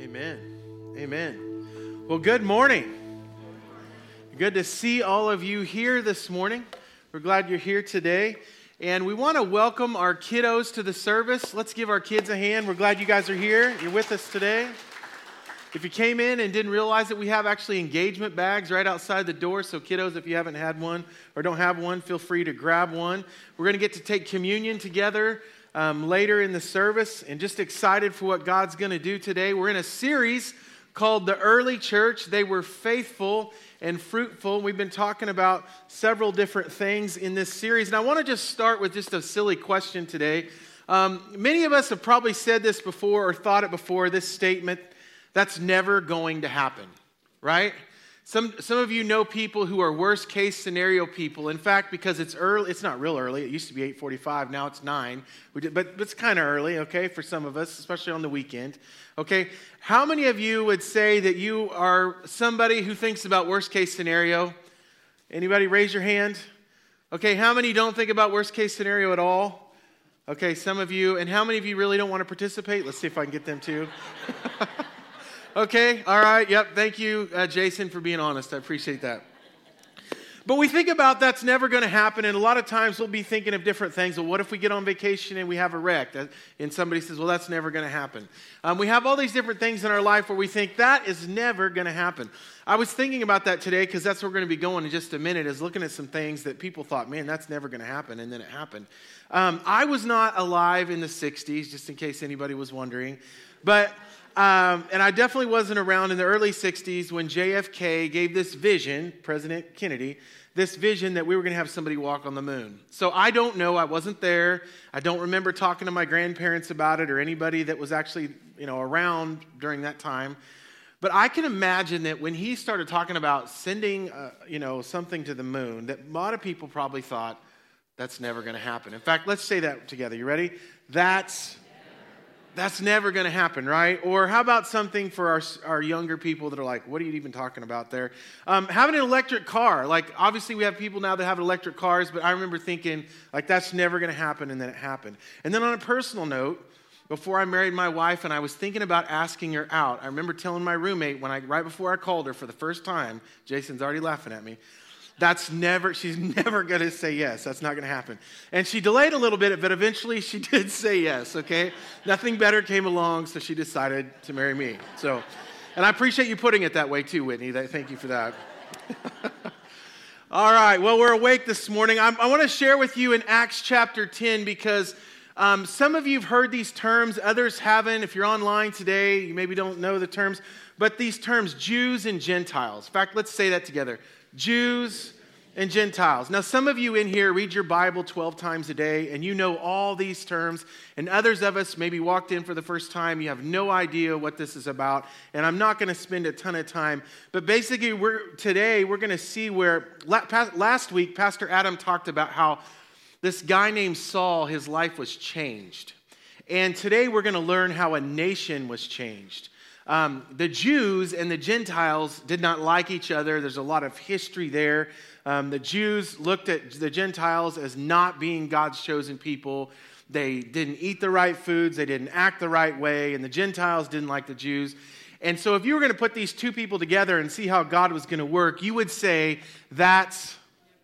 Amen. Amen. Well, good morning. Good to see all of you here this morning. We're glad you're here today. And we want to welcome our kiddos to the service. Let's give our kids a hand. We're glad you guys are here. You're with us today. If you came in and didn't realize it, we have actually engagement bags right outside the door. So kiddos, if you haven't had one or don't have one, feel free to grab one. We're going to get to take communion together later in the service, and just excited for what God's going to do today. We're in a series called The Early Church. They were faithful and fruitful. We've been talking about several different things in this series, and I want to just start with just a silly question today. Many of us have probably said this before or thought it before, this statement, that's never going to happen, right? Some of you know people who are worst case scenario people. In fact, because it's early, it's not real early. It used to be 8:45, now it's 9. But it's kind of early, okay, for some of us, especially on the weekend. Okay, how many of you would say that you are somebody who thinks about worst case scenario? Anybody raise your hand? Okay, how many don't think about worst case scenario at all? Okay, some of you. And how many of you really don't want to participate? Let's see if I can get them too. Okay, all right, yep, thank you, Jason, for being honest. I appreciate that. But we think about that's never going to happen, and a lot of times we'll be thinking of different things. Well, what if we get on vacation and we have a wreck? And somebody says, well, that's never going to happen. We have all these different things in our life where we think that is never going to happen. I was thinking about that today because that's where we're going to be going in just a minute, is looking at some things that people thought, man, that's never going to happen, and then it happened. I was not alive in the 60s, just in case anybody was wondering, but... and I definitely wasn't around in the early 60s when JFK gave this vision, President Kennedy, this vision that we were going to have somebody walk on the moon. So I don't know. I wasn't there. I don't remember talking to my grandparents about it or anybody that was actually, around during that time. But I can imagine that when he started talking about sending, something to the moon, that a lot of people probably thought that's never going to happen. In fact, let's say that together. You ready? That's never going to happen, right? Or how about something for our younger people that are like, what are you even talking about there? Having an electric car. Like, obviously we have people now that have electric cars, but I remember thinking, like, that's never going to happen, and then it happened. And then on a personal note, before I married my wife and I was thinking about asking her out, I remember telling my roommate right before I called her for the first time, Jason's already laughing at me, she's never going to say yes. That's not going to happen. And she delayed a little bit, but eventually she did say yes, okay? Nothing better came along, so she decided to marry me. So, and I appreciate you putting it that way too, Whitney. Thank you for that. All right, well, we're awake this morning. I want to share with you in Acts chapter 10 because some of you have heard these terms, others haven't. If you're online today, you maybe don't know the terms, but these terms, Jews and Gentiles. In fact, let's say that together. Jews and Gentiles. Now, some of you in here read your Bible 12 times a day, and you know all these terms, and others of us maybe walked in for the first time. You have no idea what this is about, and I'm not going to spend a ton of time, but basically, today we're going to see where, last week, Pastor Adam talked about how this guy named Saul, his life was changed, and today we're going to learn how a nation was changed. The Jews and the Gentiles did not like each other. There's a lot of history there. The Jews looked at the Gentiles as not being God's chosen people. They didn't eat the right foods. They didn't act the right way. And the Gentiles didn't like the Jews. And so if you were going to put these two people together and see how God was going to work, you would say that's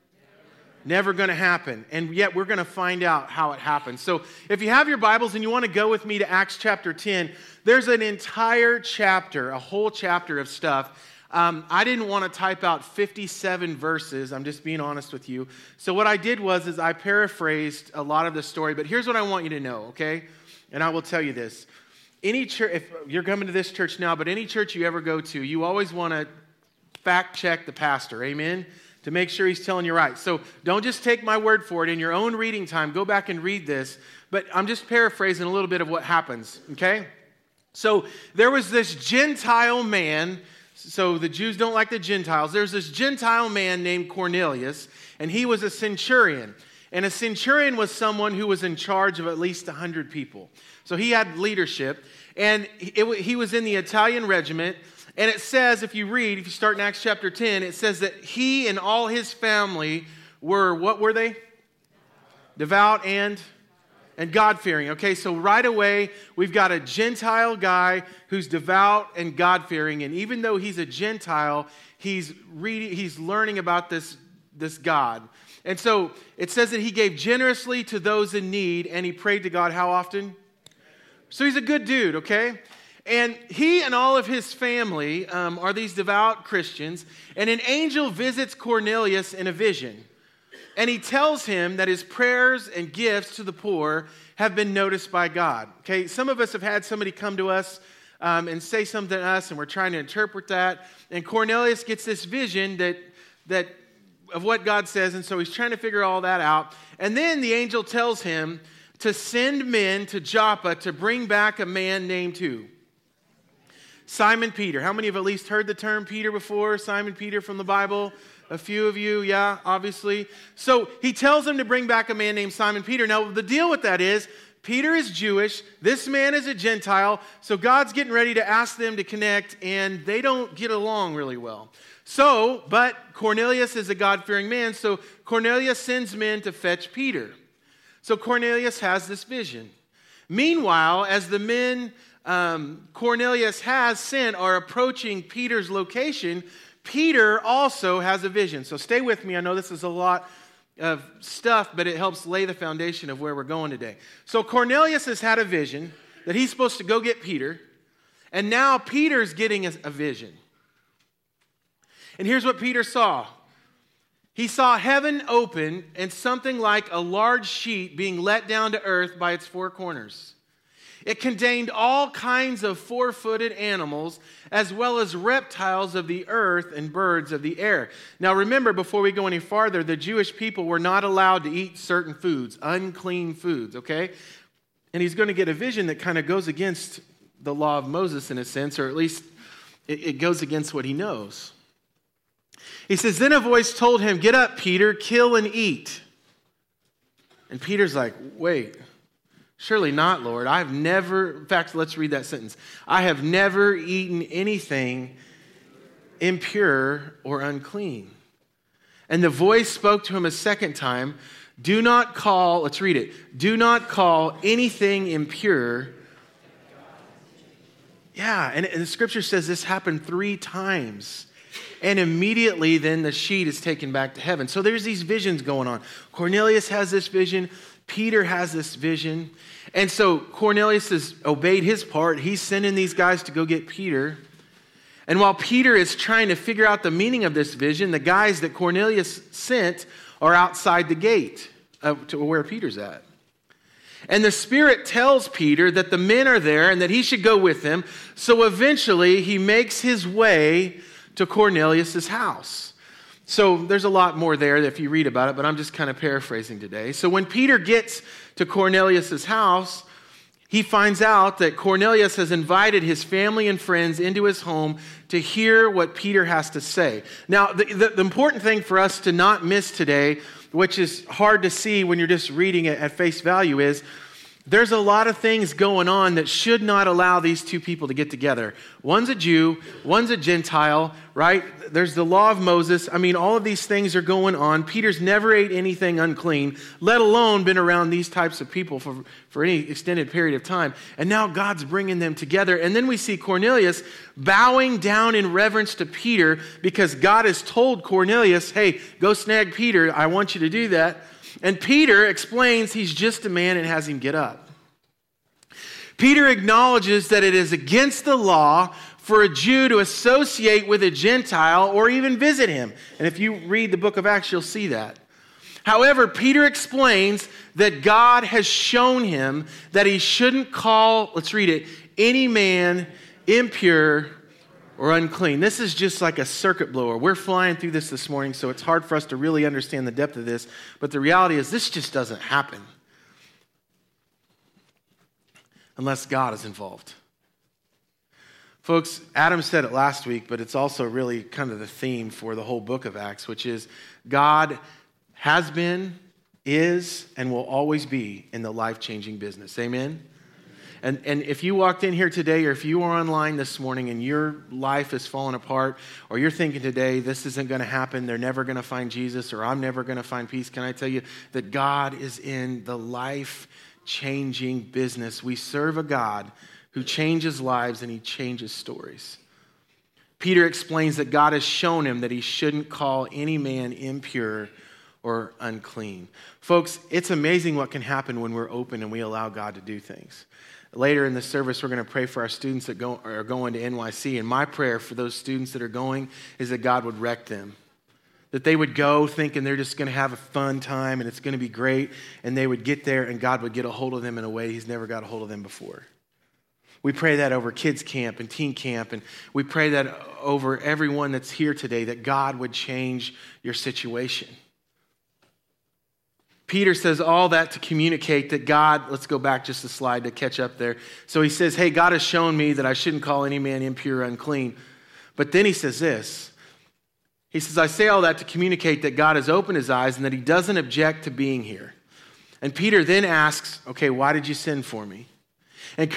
never going to happen. And yet we're going to find out how it happens. So if you have your Bibles and you want to go with me to Acts chapter 10, there's an entire chapter, a whole chapter of stuff. I didn't want to type out 57 verses. I'm just being honest with you. So what I did was I paraphrased a lot of the story. But here's what I want you to know, okay? And I will tell you this. Any church, if you're coming to this church now, but any church you ever go to, you always want to fact check the pastor, amen? To make sure he's telling you right. So don't just take my word for it. In your own reading time, go back and read this. But I'm just paraphrasing a little bit of what happens, okay? So there was this Gentile man. So the Jews don't like the Gentiles. There's this Gentile man named Cornelius, and he was a centurion. And a centurion was someone who was in charge of at least 100 people. So he had leadership, and he was in the Italian regiment. And it says, if you start in Acts chapter 10, it says that he and all his family were, what were they? Devout and and God-fearing. Okay, so right away, we've got a Gentile guy who's devout and God-fearing. And even though he's a Gentile, he's learning about this God. And so it says that he gave generously to those in need, and he prayed to God how often? So he's a good dude, okay? And he and all of his family are these devout Christians. And an angel visits Cornelius in a vision. And he tells him that his prayers and gifts to the poor have been noticed by God. Okay, some of us have had somebody come to us and say something to us, and we're trying to interpret that. And Cornelius gets this vision that of what God says, and so he's trying to figure all that out. And then the angel tells him to send men to Joppa to bring back a man named who? Simon Peter. How many have at least heard the term Peter before? Simon Peter from the Bible? A few of you, yeah, obviously. So he tells them to bring back a man named Simon Peter. Now, the deal with that is, Peter is Jewish, this man is a Gentile, so God's getting ready to ask them to connect, and they don't get along really well. So, but Cornelius is a God-fearing man, so Cornelius sends men to fetch Peter. So Cornelius has this vision. Meanwhile, as the men Cornelius has sent are approaching Peter's location, Peter also has a vision. So stay with me. I know this is a lot of stuff, but it helps lay the foundation of where we're going today. So Cornelius has had a vision that he's supposed to go get Peter, and now Peter's getting a vision. And here's what Peter saw. He saw heaven open and something like a large sheet being let down to earth by its four corners. It contained all kinds of four-footed animals, as well as reptiles of the earth and birds of the air. Now remember, before we go any farther, the Jewish people were not allowed to eat certain foods, unclean foods, okay? And he's going to get a vision that kind of goes against the law of Moses in a sense, or at least it goes against what he knows. He says, then a voice told him, get up, Peter, kill and eat. And Peter's like, wait. Surely not, Lord. In fact, let's read that sentence. I have never eaten anything impure or unclean. And the voice spoke to him a second time, let's read it. Do not call anything impure. Yeah, and the scripture says this happened 3 times. And immediately then the sheet is taken back to heaven. So there's these visions going on. Cornelius has this vision. Peter has this vision. And so Cornelius has obeyed his part. He's sending these guys to go get Peter. And while Peter is trying to figure out the meaning of this vision, the guys that Cornelius sent are outside the gate to where Peter's at. And the Spirit tells Peter that the men are there and that he should go with them. So eventually he makes his way to Cornelius' house. So there's a lot more there if you read about it, but I'm just kind of paraphrasing today. So when Peter gets to Cornelius' house, he finds out that Cornelius has invited his family and friends into his home to hear what Peter has to say. Now, the important thing for us to not miss today, which is hard to see when you're just reading it at face value, is there's a lot of things going on that should not allow these two people to get together. One's a Jew, one's a Gentile, right? There's the law of Moses. I mean, all of these things are going on. Peter's never ate anything unclean, let alone been around these types of people for any extended period of time. And now God's bringing them together. And then we see Cornelius bowing down in reverence to Peter because God has told Cornelius, hey, go snag Peter. I want you to do that. And Peter explains he's just a man and has him get up. Peter acknowledges that it is against the law for a Jew to associate with a Gentile or even visit him. And if you read the book of Acts, you'll see that. However, Peter explains that God has shown him that he shouldn't call, let's read it, any man impure or unclean. This is just like a circuit blower. We're flying through this morning, so it's hard for us to really understand the depth of this. But the reality is this just doesn't happen unless God is involved. Folks, Adam said it last week, but it's also really kind of the theme for the whole book of Acts, which is God has been, is, and will always be in the life-changing business. Amen? And if you walked in here today, or if you were online this morning and your life is falling apart, or you're thinking today, this isn't going to happen, they're never going to find Jesus, or I'm never going to find peace, can I tell you that God is in the life life-changing business. We serve a God who changes lives and he changes stories. Peter explains that God has shown him that he shouldn't call any man impure or unclean. Folks, it's amazing what can happen when we're open and we allow God to do things. Later in the service, we're going to pray for our students that are going to NYC. And my prayer for those students that are going is that God would wreck them. That they would go thinking they're just going to have a fun time and it's going to be great. And they would get there and God would get a hold of them in a way he's never got a hold of them before. We pray that over kids camp and teen camp. And we pray that over everyone that's here today, that God would change your situation. Peter says all that to communicate that God, let's go back just a slide to catch up there. So he says, hey, God has shown me that I shouldn't call any man impure or unclean. But then he says this. He says, I say all that to communicate that God has opened his eyes and that he doesn't object to being here. And Peter then asks, okay, why did you send for me? And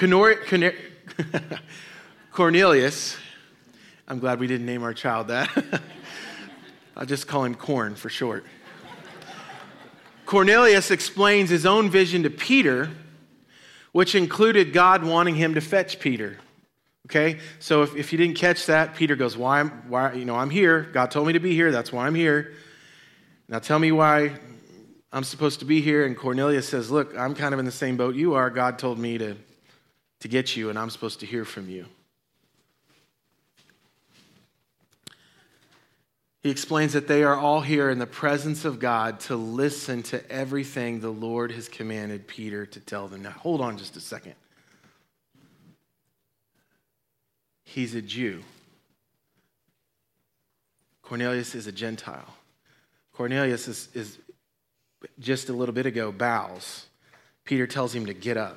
Cornelius, I'm glad we didn't name our child that. I'll just call him Corn for short. Cornelius explains his own vision to Peter, which included God wanting him to fetch Peter. Okay, so if you didn't catch that, Peter goes, why, I'm here. God told me to be here. That's why I'm here. Now tell me why I'm supposed to be here. And Cornelius says, look, I'm kind of in the same boat you are. God told me to get you, and I'm supposed to hear from you. He explains that they are all here in the presence of God to listen to everything the Lord has commanded Peter to tell them. Now, hold on just a second. He's a Jew. Cornelius is a Gentile. Cornelius is just a little bit ago bows. Peter tells him to get up.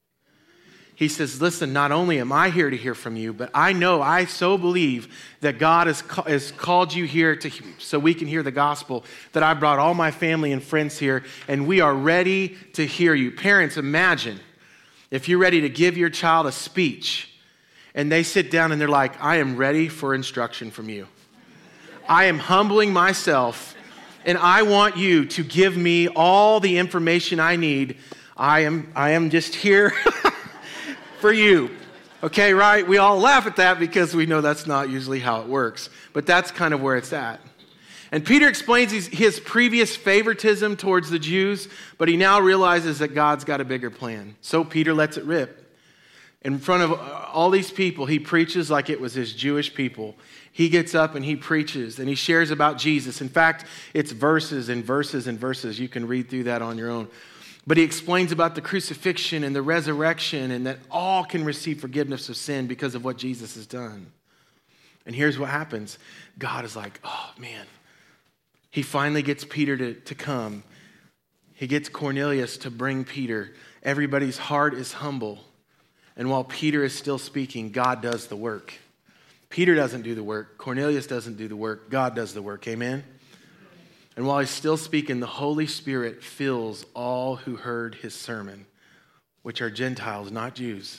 He says, listen, not only am I here to hear from you, but I so believe that God has called you here so we can hear the gospel, that I brought all my family and friends here, and we are ready to hear you. Parents, imagine if you're ready to give your child a speech, and they sit down and they're like, I am ready for instruction from you. I am humbling myself, and I want you to give me all the information I need. I am just here for you. Okay, right? We all laugh at that because we know that's not usually how it works. But that's kind of where it's at. And Peter explains his previous favoritism towards the Jews, but he now realizes that God's got a bigger plan. So Peter lets it rip. In front of all these people, he preaches like it was his Jewish people. He gets up and he preaches and he shares about Jesus. In fact, it's verses and verses and verses. You can read through that on your own. But he explains about the crucifixion and the resurrection and that all can receive forgiveness of sin because of what Jesus has done. And here's what happens. God is like, oh man. He finally gets Peter to come. He gets Cornelius to bring Peter. Everybody's heart is humble. And while Peter is still speaking, God does the work. Peter doesn't do the work. Cornelius doesn't do the work. God does the work. Amen? And while he's still speaking, the Holy Spirit fills all who heard his sermon, which are Gentiles, not Jews.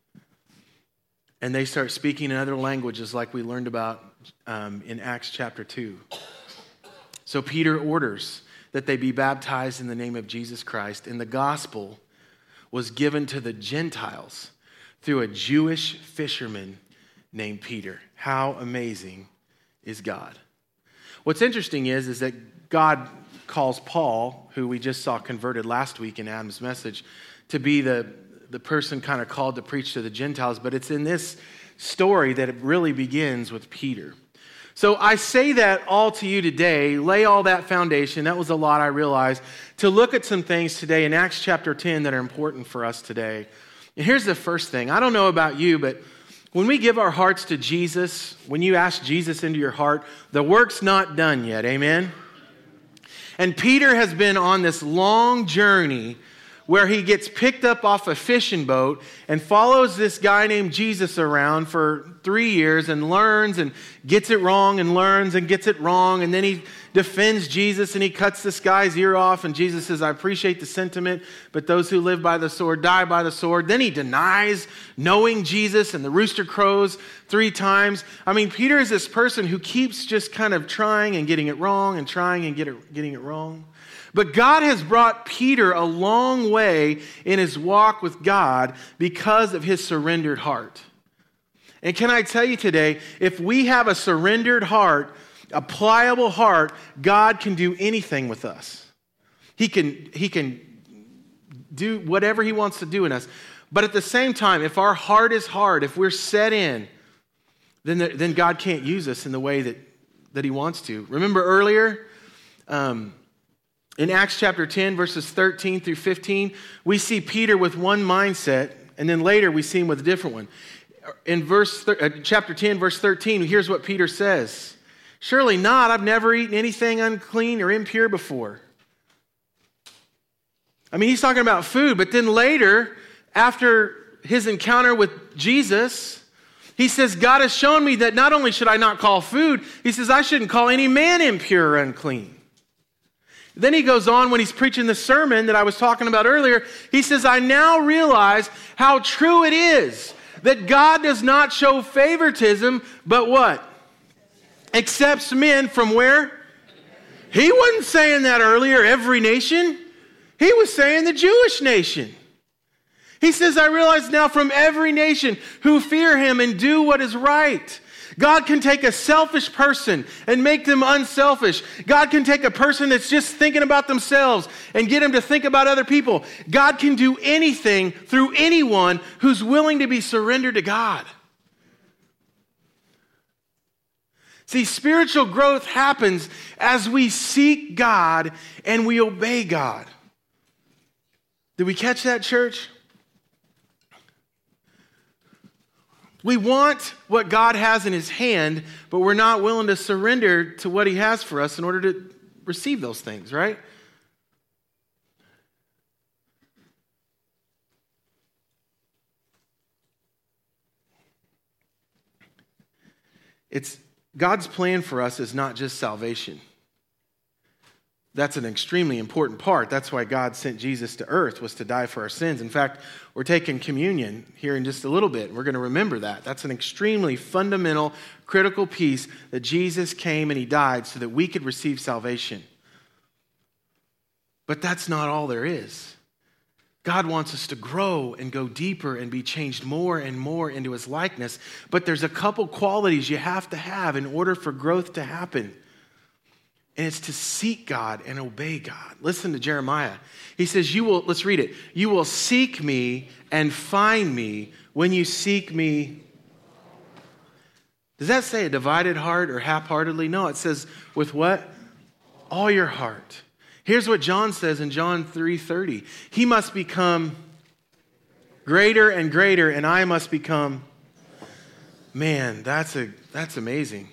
And they start speaking in other languages like we learned about in Acts chapter 2. So Peter orders that they be baptized in the name of Jesus Christ. And the gospel was given to the Gentiles through a Jewish fisherman named Peter. How amazing is God? What's interesting is that God calls Paul, who we just saw converted last week in Adam's message, to be the person kind of called to preach to the Gentiles. But it's in this story that it really begins with Peter. So I say that all to you today, lay all that foundation. That was a lot, I realize, to look at some things today in Acts chapter 10 that are important for us today. And here's the first thing. I don't know about you, but when we give our hearts to Jesus, when you ask Jesus into your heart, the work's not done yet. Amen? And Peter has been on this long journey where he gets picked up off a fishing boat and follows this guy named Jesus around for 3 years and learns and gets it wrong and learns and gets it wrong. And then he defends Jesus and he cuts this guy's ear off. And Jesus says, I appreciate the sentiment, but those who live by the sword die by the sword. Then he denies knowing Jesus and the rooster crows 3 times. I mean, Peter is this person who keeps just kind of trying and getting it wrong and trying and getting it wrong. But God has brought Peter a long way in his walk with God because of his surrendered heart. And can I tell you today, if we have a surrendered heart, a pliable heart, God can do anything with us. He can do whatever he wants to do in us. But at the same time, if our heart is hard, if we're set in, then God can't use us in the way that he wants to. Remember earlier, in Acts chapter 10, verses 13 through 15, we see Peter with one mindset, and then later we see him with a different one. In chapter 10, verse 13, here's what Peter says. Surely not, I've never eaten anything unclean or impure before. I mean, he's talking about food, but then later, after his encounter with Jesus, he says, God has shown me that not only should I not call food, he says, I shouldn't call any man impure or unclean. Then he goes on when he's preaching the sermon that I was talking about earlier. He says, I now realize how true it is that God does not show favoritism, but what? Accepts men from where? He wasn't saying that earlier, every nation. He was saying the Jewish nation. He says, I realize now from every nation who fear him and do what is right. God can take a selfish person and make them unselfish. God can take a person that's just thinking about themselves and get them to think about other people. God can do anything through anyone who's willing to be surrendered to God. See, spiritual growth happens as we seek God and we obey God. Did we catch that, church? We want what God has in his hand, but we're not willing to surrender to what he has for us in order to receive those things, right? It's God's plan for us is not just salvation. That's an extremely important part. That's why God sent Jesus to earth, was to die for our sins. In fact, we're taking communion here in just a little bit. We're going to remember that. That's an extremely fundamental, critical piece that Jesus came and he died so that we could receive salvation. But that's not all there is. God wants us to grow and go deeper and be changed more and more into his likeness. But there's a couple qualities you have to have in order for growth to happen. And it's to seek God and obey God. Listen to Jeremiah. He says, let's read it. You will seek me and find me when you seek me. Does that say a divided heart or half-heartedly? No, it says with what? All your heart. Here's what John says in John 3:30. He must become greater and greater, and I must become. Man, that's amazing.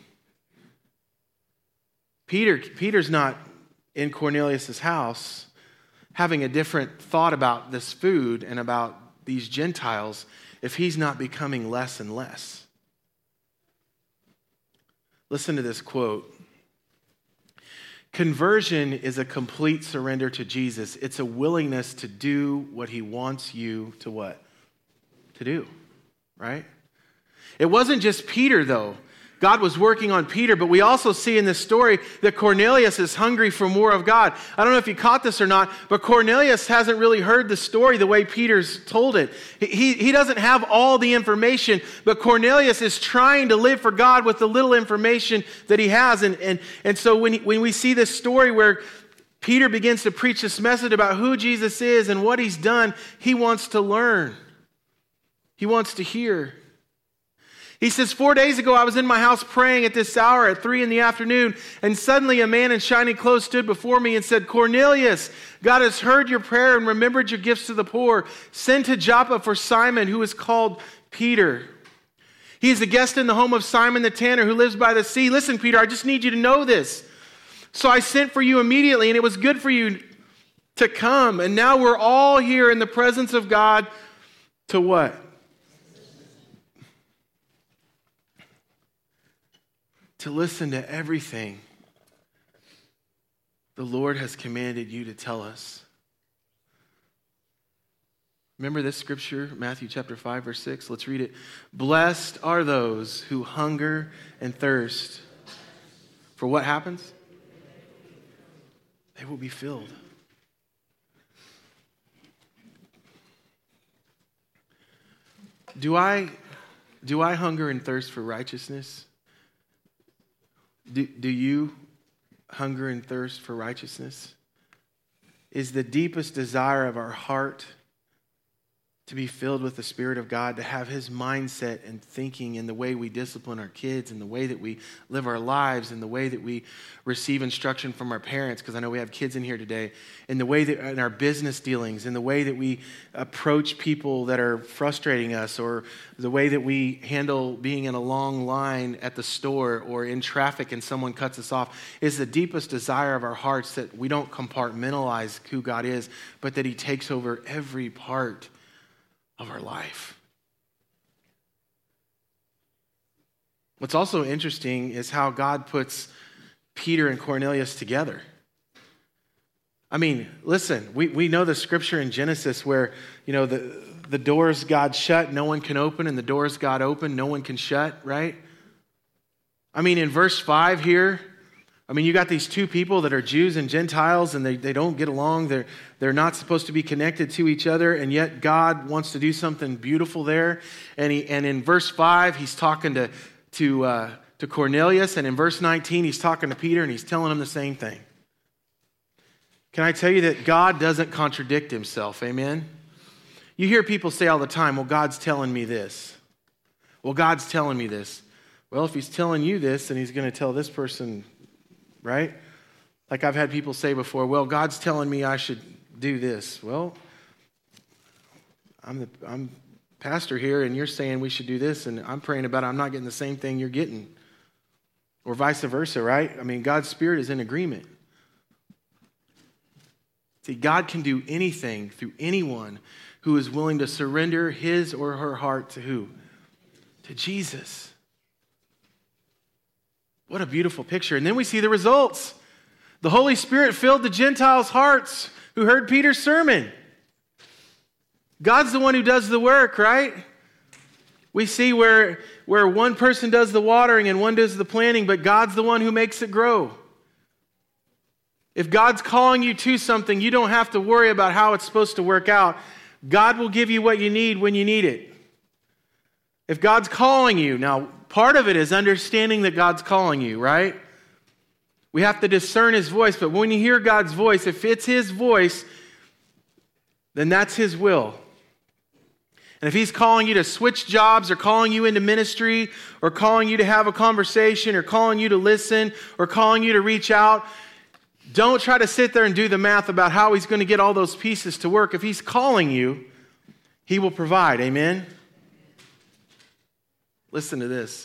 Peter's not in Cornelius' house having a different thought about this food and about these Gentiles if he's not becoming less and less. Listen to this quote. Conversion is a complete surrender to Jesus. It's a willingness to do what he wants you to what? To do, right? It wasn't just Peter, though. God was working on Peter, but we also see in this story that Cornelius is hungry for more of God. I don't know if you caught this or not, but Cornelius hasn't really heard the story the way Peter's told it. He doesn't have all the information, but Cornelius is trying to live for God with the little information that he has. And so when we see this story where Peter begins to preach this message about who Jesus is and what he's done, he wants to learn. He wants to hear. He says, 4 days ago, I was in my house praying at this hour at 3 p.m, and suddenly a man in shiny clothes stood before me and said, Cornelius, God has heard your prayer and remembered your gifts to the poor. Send to Joppa for Simon, who is called Peter. He is a guest in the home of Simon the tanner, who lives by the sea. Listen, Peter, I just need you to know this. So I sent for you immediately, and it was good for you to come. And now we're all here in the presence of God to what? To listen to everything the Lord has commanded you to tell us. Remember this scripture, Matthew chapter 5, verse 6? Let's read it. Blessed are those who hunger and thirst. For what happens? They will be filled. Do I hunger and thirst for righteousness? Do you hunger and thirst for righteousness? Is the deepest desire of our heart to be filled with the Spirit of God, to have His mindset and thinking in the way we discipline our kids, in the way that we live our lives, in the way that we receive instruction from our parents, because I know we have kids in here today, in the way that in our business dealings, in the way that we approach people that are frustrating us, or the way that we handle being in a long line at the store or in traffic and someone cuts us off, is the deepest desire of our hearts that we don't compartmentalize who God is, but that He takes over every part of our life. What's also interesting is how God puts Peter and Cornelius together. I mean, listen, we know the scripture in Genesis where, the doors God shut, no one can open, and the doors God opened, no one can shut, right? I mean, in verse 5 here, you got these two people that are Jews and Gentiles, and they don't get along. They're not supposed to be connected to each other, and yet God wants to do something beautiful there. And in verse 5, he's talking to Cornelius, and in verse 19, he's talking to Peter, and he's telling him the same thing. Can I tell you that God doesn't contradict Himself? Amen? You hear people say all the time, well, God's telling me this. Well, God's telling me this. Well, if He's telling you this, then He's going to tell this person, right? Like I've had people say before, well, God's telling me I should do this. Well, I'm pastor here, and you're saying we should do this, and I'm praying about it. I'm not getting the same thing you're getting. Or vice versa, right? God's Spirit is in agreement. See, God can do anything through anyone who is willing to surrender his or her heart to who? To Jesus. What a beautiful picture. And then we see the results. The Holy Spirit filled the Gentiles' hearts who heard Peter's sermon. God's the one who does the work, right? We see where one person does the watering and one does the planting, but God's the one who makes it grow. If God's calling you to something, you don't have to worry about how it's supposed to work out. God will give you what you need when you need it. If God's calling you, now part of it is understanding that God's calling you, right? We have to discern His voice, but when you hear God's voice, if it's His voice, then that's His will. And if He's calling you to switch jobs, or calling you into ministry, or calling you to have a conversation, or calling you to listen, or calling you to reach out, don't try to sit there and do the math about how He's going to get all those pieces to work. If He's calling you, He will provide. Amen? Listen to this.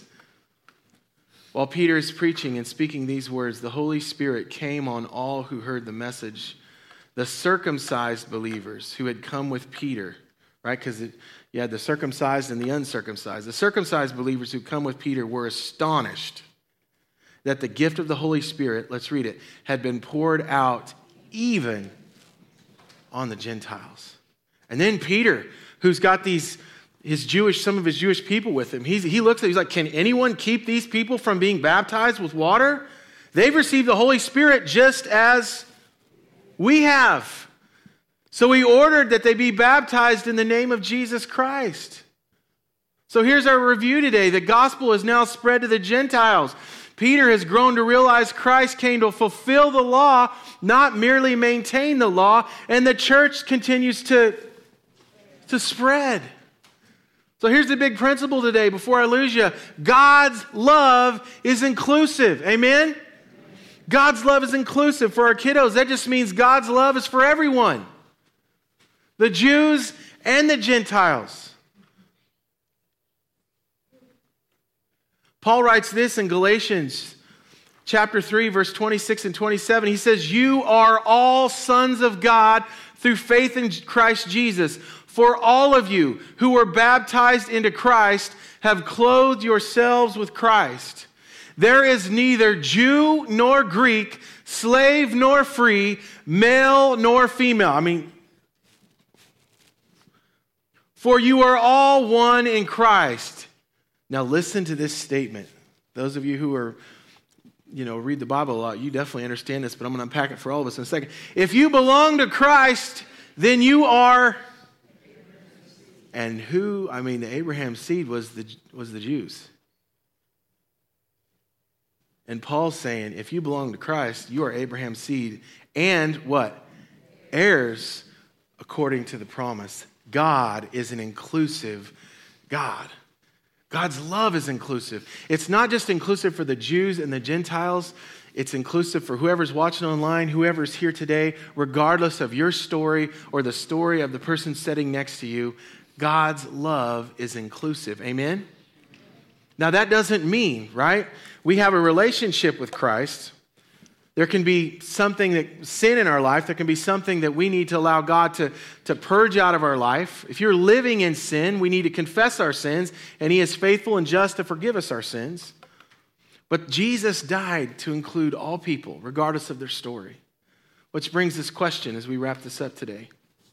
While Peter is preaching and speaking these words, the Holy Spirit came on all who heard the message. The circumcised believers who had come with Peter, right? Because you had the circumcised and the uncircumcised. The circumcised believers who come with Peter were astonished that the gift of the Holy Spirit, let's read it, had been poured out even on the Gentiles. And then Peter, who's got some of his Jewish people with him, he looks at it, he's like, can anyone keep these people from being baptized with water? They've received the Holy Spirit just as we have. So he ordered that they be baptized in the name of Jesus Christ. So here's our review today. The gospel is now spread to the Gentiles. Peter has grown to realize Christ came to fulfill the law, not merely maintain the law, and the church continues to spread. So here's the big principle today before I lose you. God's love is inclusive. Amen? God's love is inclusive. For our kiddos, that just means God's love is for everyone. The Jews and the Gentiles. Paul writes this in Galatians chapter 3, verse 26 and 27. He says, you are all sons of God through faith in Christ Jesus. For all of you who were baptized into Christ have clothed yourselves with Christ. There is neither Jew nor Greek, slave nor free, male nor female. For you are all one in Christ. Now listen to this statement. Those of you who are, read the Bible a lot, you definitely understand this, but I'm going to unpack it for all of us in a second. If you belong to Christ, then you are And the Abraham's seed was the Jews. And Paul's saying, if you belong to Christ, you are Abraham's seed and what? Heirs according to the promise. God is an inclusive God. God's love is inclusive. It's not just inclusive for the Jews and the Gentiles. It's inclusive for whoever's watching online, whoever's here today, regardless of your story or the story of the person sitting next to you. God's love is inclusive. Amen? Now that doesn't mean, right? We have a relationship with Christ. There can be sin in our life. There can be something that we need to allow God to purge out of our life. If you're living in sin, we need to confess our sins, and He is faithful and just to forgive us our sins. But Jesus died to include all people, regardless of their story. Which brings this question as we wrap this up today.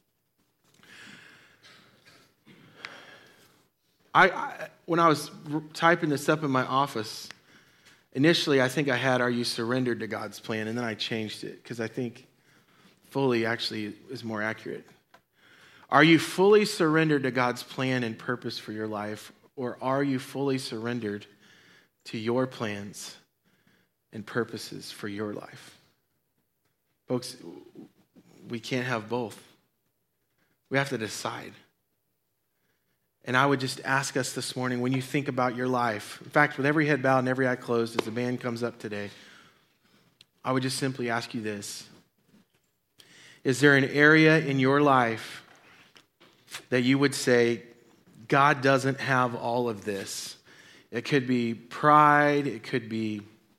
When I was typing this up in my office, initially I think I had, are you surrendered to God's plan? And then I changed it because I think fully actually is more accurate. Are you fully surrendered to God's plan and purpose for your life? Or are you fully surrendered to your plans and purposes for your life? Folks, we can't have both. We have to decide. And I would just ask us this morning, when you think about your life, in fact, with every head bowed and every eye closed as the band comes up today, I would just simply ask you this. Is there an area in your life that you would say, God doesn't have all of this? It could be pride, it could be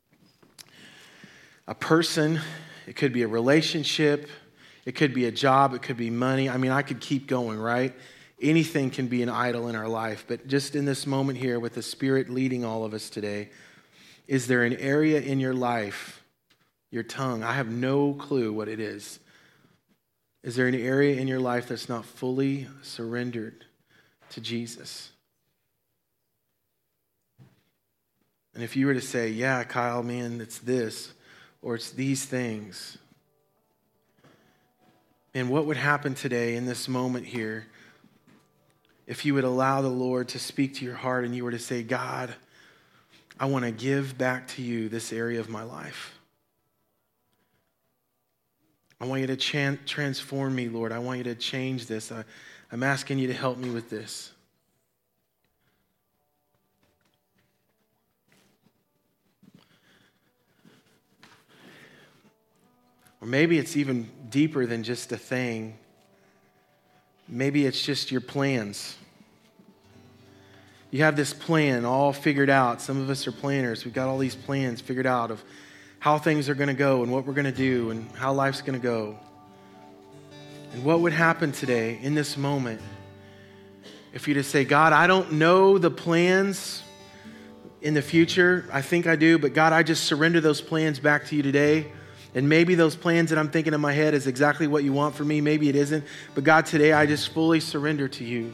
a person, it could be a relationship, it could be a job, it could be money. I could keep going, right? Anything can be an idol in our life, but just in this moment here with the Spirit leading all of us today, is there an area in your life, your tongue, I have no clue what it is. Is there an area in your life that's not fully surrendered to Jesus? And if you were to say, yeah, Kyle, man, it's this, or it's these things, and what would happen today in this moment here if you would allow the Lord to speak to your heart and you were to say, God, I want to give back to you this area of my life. I want you to transform me, Lord. I want you to change this. I'm asking you to help me with this. Or maybe it's even deeper than just a thing. Maybe it's just your plans. You have this plan all figured out. Some of us are planners. We've got all these plans figured out of how things are going to go and what we're going to do and how life's going to go. And what would happen today in this moment if you just say, God, I don't know the plans in the future. I think I do, but God, I just surrender those plans back to you today. And maybe those plans that I'm thinking in my head is exactly what you want for me. Maybe it isn't. But God, today I just fully surrender to you.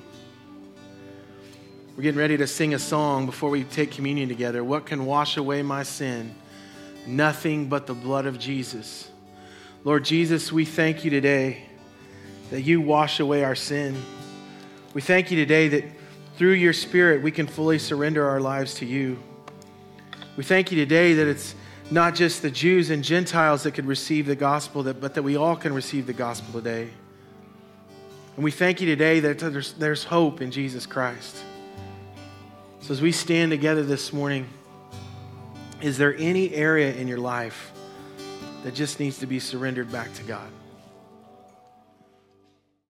We're getting ready to sing a song before we take communion together. What can wash away my sin? Nothing but the blood of Jesus. Lord Jesus, we thank you today that you wash away our sin. We thank you today that through your Spirit we can fully surrender our lives to you. We thank you today that it's not just the Jews and Gentiles that could receive the gospel, but that we all can receive the gospel today. And we thank you today that there's hope in Jesus Christ. So as we stand together this morning, is there any area in your life that just needs to be surrendered back to God?